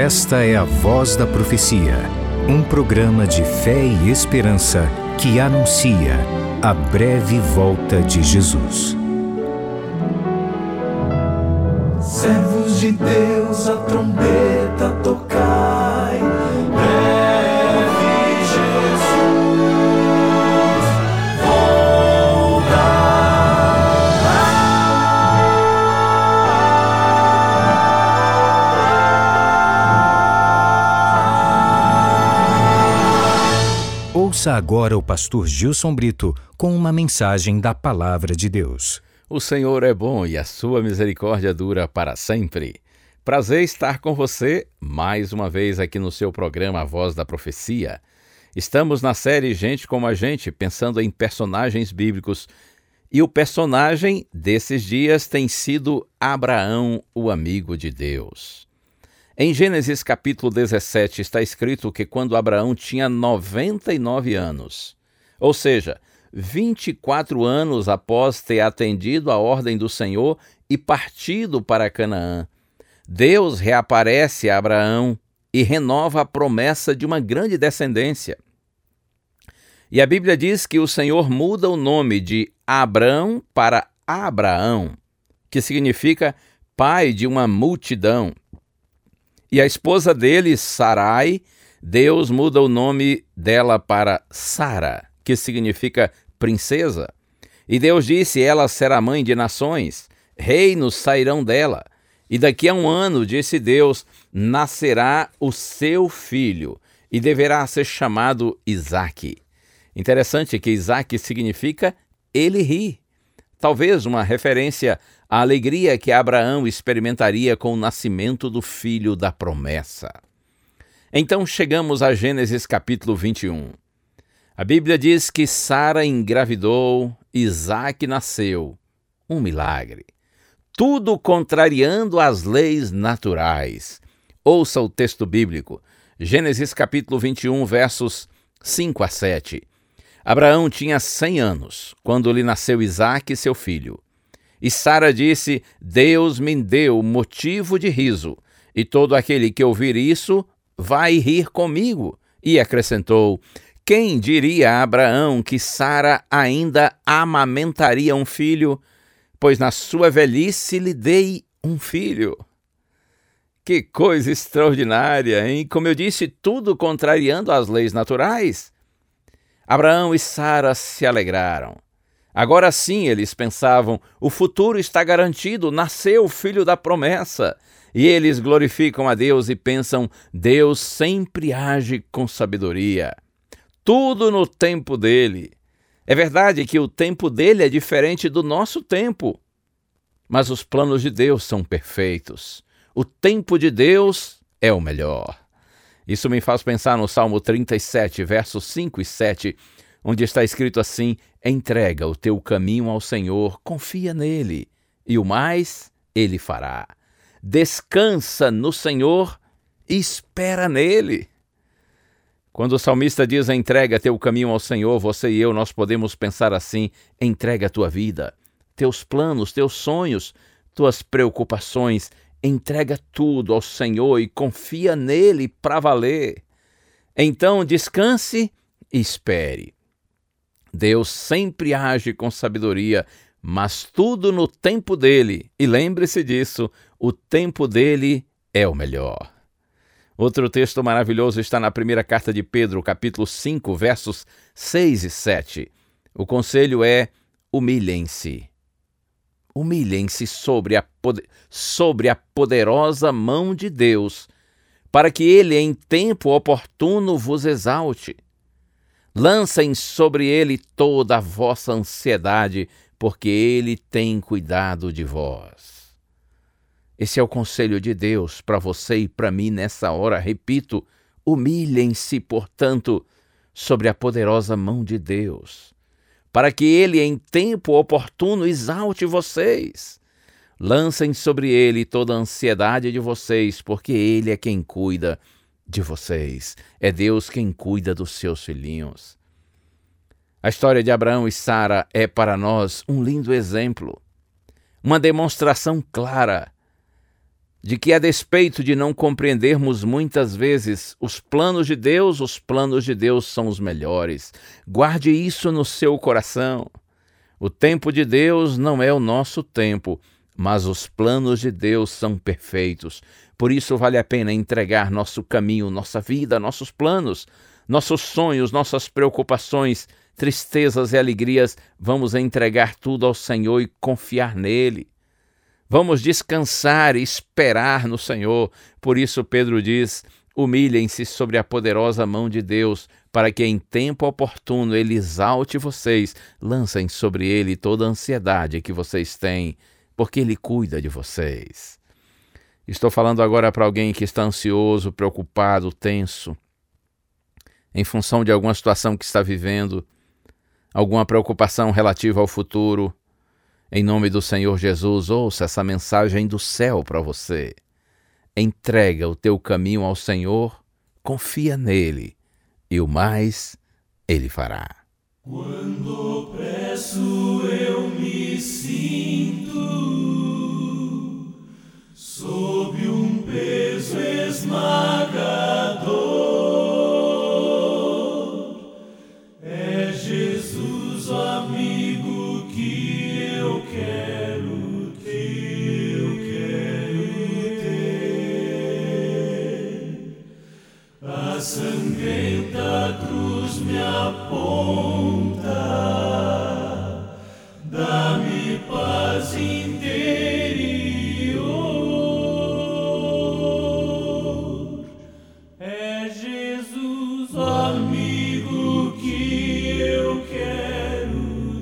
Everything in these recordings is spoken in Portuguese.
Esta é a Voz da Profecia, um programa de fé e esperança que anuncia a breve volta de Jesus. Servos de Deus, a trombeta tocai, breve Jesus voltará. Ouça agora o pastor Gilson Brito com uma mensagem da Palavra de Deus. O Senhor é bom e a sua misericórdia dura para sempre. Prazer estar com você mais uma vez aqui no seu programa A Voz da Profecia. Estamos na série Gente como a Gente, pensando em personagens bíblicos. E o personagem desses dias tem sido Abraão, o amigo de Deus. Em Gênesis capítulo 17 está escrito que quando Abraão tinha 99 anos, ou seja, 24 anos após ter atendido a ordem do Senhor e partido para Canaã, Deus reaparece a Abraão e renova a promessa de uma grande descendência. E a Bíblia diz que o Senhor muda o nome de Abrão para Abraão, que significa pai de uma multidão. E a esposa dele, Sarai, Deus muda o nome dela para Sara, que significa princesa. E Deus disse, ela será mãe de nações, reinos sairão dela. E daqui a 1 ano, disse Deus, nascerá o seu filho, e deverá ser chamado Isaque. Interessante que Isaque significa ele ri. Talvez uma referência à alegria que Abraão experimentaria com o nascimento do filho da promessa. Então chegamos a Gênesis capítulo 21. A Bíblia diz que Sara engravidou, Isaque nasceu. Um milagre. Tudo contrariando as leis naturais. Ouça o texto bíblico. Gênesis capítulo 21, versos 5 a 7. Abraão tinha 100 anos, quando lhe nasceu Isaque, seu filho. E Sara disse, Deus me deu motivo de riso, e todo aquele que ouvir isso vai rir comigo. E acrescentou, quem diria a Abraão que Sara ainda amamentaria um filho, pois na sua velhice lhe dei um filho? Que coisa extraordinária, hein? Como eu disse, tudo contrariando as leis naturais. Abraão e Sara se alegraram. Agora sim, eles pensavam, o futuro está garantido, nasceu o filho da promessa. E eles glorificam a Deus e pensam, Deus sempre age com sabedoria. Tudo no tempo dele. É verdade que o tempo dele é diferente do nosso tempo, mas os planos de Deus são perfeitos. O tempo de Deus é o melhor. Isso me faz pensar no Salmo 37, versos 5 e 7, onde está escrito assim, entrega o teu caminho ao Senhor, confia nele, e o mais ele fará. Descansa no Senhor e espera nele. Quando o salmista diz, entrega teu caminho ao Senhor, você e eu, nós podemos pensar assim, entrega a tua vida, teus planos, teus sonhos, tuas preocupações, entrega tudo ao Senhor e confia nele para valer. Então descanse e espere. Deus sempre age com sabedoria, mas tudo no tempo dele. E lembre-se disso, o tempo dele é o melhor. Outro texto maravilhoso está na primeira carta de Pedro, capítulo 5, versos 6 e 7. O conselho é, humilhem-se. Humilhem-se sobre a poderosa mão de Deus, para que ele em tempo oportuno vos exalte. Lancem sobre ele toda a vossa ansiedade, porque ele tem cuidado de vós. Esse é o conselho de Deus para você e para mim nessa hora. Repito, humilhem-se, portanto, sobre a poderosa mão de Deus, para que ele em tempo oportuno exalte vocês. Lancem sobre ele toda a ansiedade de vocês, porque ele é quem cuida de vocês. É Deus quem cuida dos seus filhinhos. A história de Abraão e Sara é para nós um lindo exemplo, uma demonstração clara de que, a despeito de não compreendermos muitas vezes os planos de Deus são os melhores. Guarde isso no seu coração. O tempo de Deus não é o nosso tempo, mas os planos de Deus são perfeitos. Por isso vale a pena entregar nosso caminho, nossa vida, nossos planos, nossos sonhos, nossas preocupações, tristezas e alegrias. Vamos entregar tudo ao Senhor e confiar nele. Vamos descansar e esperar no Senhor. Por isso Pedro diz: humilhem-se sobre a poderosa mão de Deus, para que em tempo oportuno Ele exalte vocês. Lancem sobre Ele toda a ansiedade que vocês têm, porque Ele cuida de vocês. Estou falando agora para alguém que está ansioso, preocupado, tenso, em função de alguma situação que está vivendo, alguma preocupação relativa ao futuro. Em nome do Senhor Jesus, ouça essa mensagem do céu para você. Entrega o teu caminho ao Senhor, confia nele, e o mais Ele fará. Quando opresso eu me sinto, sob um peso esmagador, é Jesus o amigo que eu quero ter. A sangrenta cruz me aponta, dá-me paz interior. É Jesus o amigo que eu quero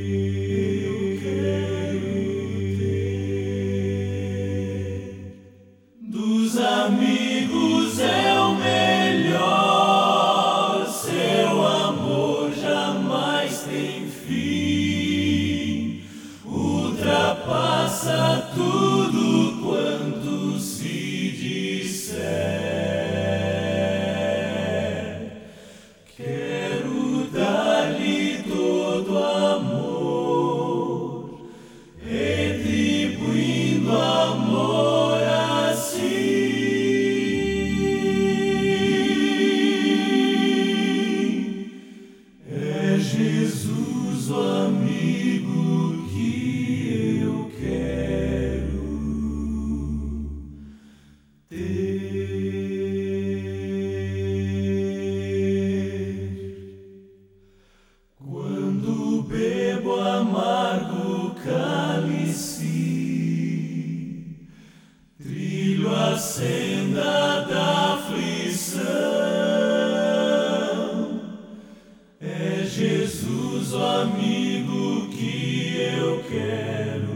ter. Dos amigos é o melhor, seu amor jamais tem fim, ultrapassa tudo quanto se disser. Quero dar-lhe todo amor, retribuindo amor assim. É Jesus o amigo que eu quero ter. Quando bebo amargo cálice, trilho a senda da aflição, é Jesus o amigo que eu quero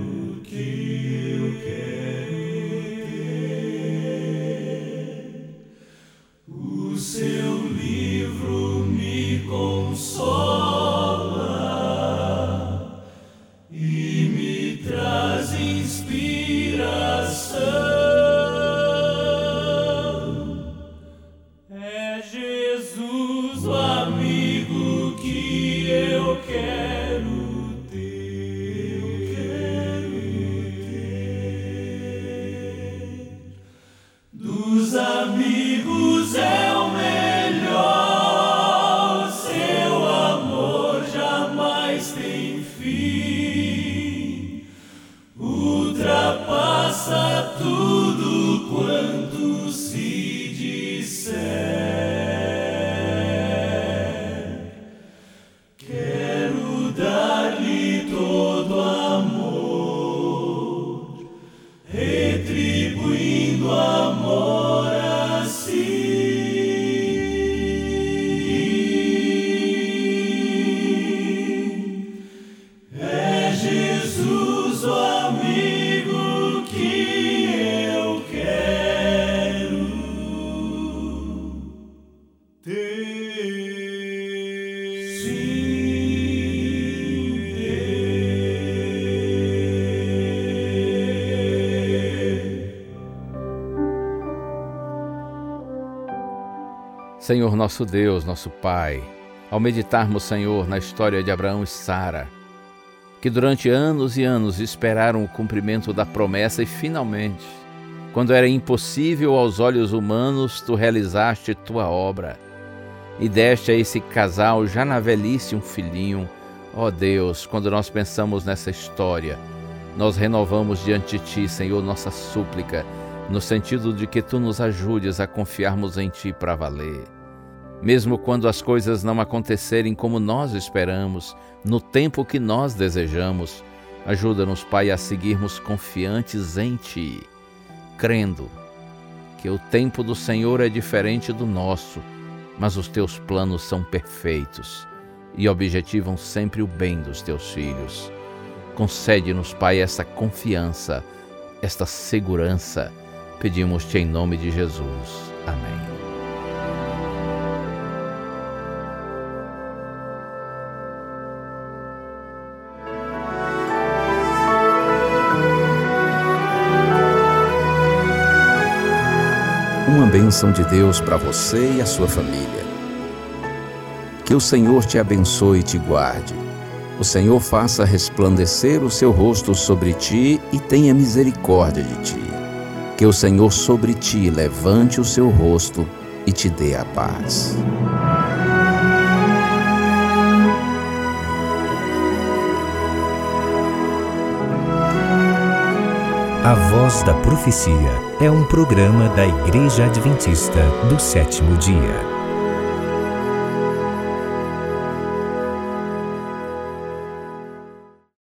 ter. O seu livro me consola e me traz inspiração. É Jesus o amigo que eu quero ter. Dos amigos é o melhor, seu amor jamais tem fim, ultrapassa tudo quanto se disser. Quero dar-lhe todo amor, retribuindo amor assim. É Jesus o amigo que eu quero ter. Sim, ter. Senhor nosso Deus, nosso Pai, ao meditarmos, Senhor, na história de Abraão e Sara, que durante anos e anos esperaram o cumprimento da promessa e finalmente Quando era impossível aos olhos humanos, tu realizaste tua obra e deste a esse casal já na velhice um filhinho. Ó Deus, quando nós pensamos nessa história, nós renovamos diante de Ti, Senhor, nossa súplica, no sentido de que Tu nos ajudes a confiarmos em Ti para valer. Mesmo quando as coisas não acontecerem como nós esperamos, no tempo que nós desejamos, ajuda-nos, Pai, a seguirmos confiantes em Ti, crendo que o tempo do Senhor é diferente do nosso, mas os Teus planos são perfeitos e objetivam sempre o bem dos Teus filhos. Concede-nos, Pai, essa confiança, esta segurança. Pedimos-te em nome de Jesus. Amém. Uma bênção de Deus para você e a sua família. Que o Senhor te abençoe e te guarde. O Senhor faça resplandecer o seu rosto sobre ti e tenha misericórdia de ti. Que o Senhor sobre ti levante o seu rosto e te dê a paz. A Voz da Profecia é um programa da Igreja Adventista do Sétimo Dia.